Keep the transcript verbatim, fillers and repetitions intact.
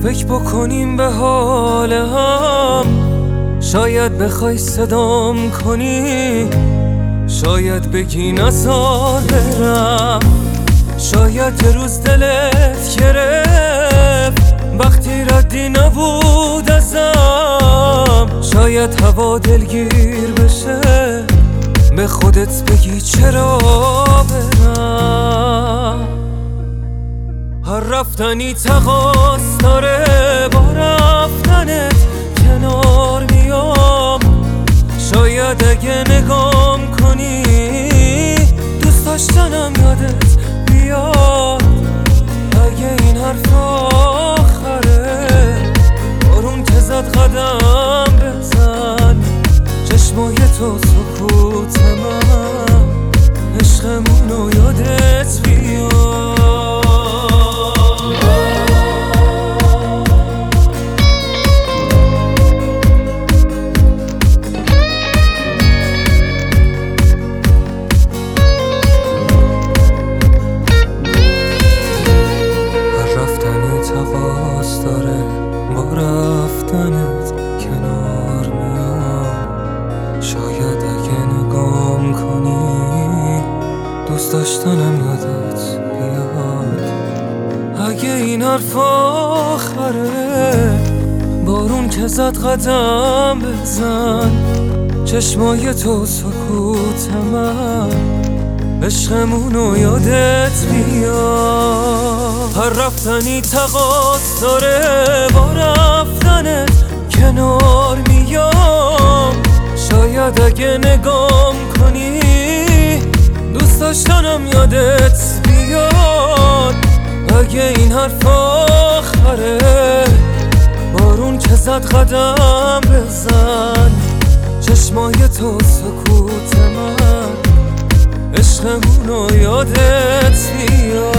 فکر بکنیم به حال هم، شاید بخوای صدام کنی، شاید بگی نزار برم. شاید یه روز دلت گرفت وقتی ردی نبود ازم، شاید هوا دلگیر بشه به خودت بگی چرا برم. هر رفتنی تقاص داره، با رفتنت کنار میام. شاید اگه نگام کنی دوست داشتنم یادت بیاد. اگه این حرف آخره، بارون که زد قدم بزن. چشمای تو سکوت من، عشقمونو یادت بیاد. تقاص داره، با رفتنت کنار میام. شاید اگه نگام کنی دوست داشتنم یادت بیاد. اگه این حرف آخره، بارون که زد قدم بزن. چشمای تو سکوت من، عشقمونو یادت بیاد. هر رفتنی تقاص داره، با رفتنت کنار میام. شاید اگه نگام کنی دوست داشتنم یادت بیاد. اگه این حرف آخره، بارون که زد قدم بزن. چشمای تو سکوت من، عشقمونو یادت بیاد.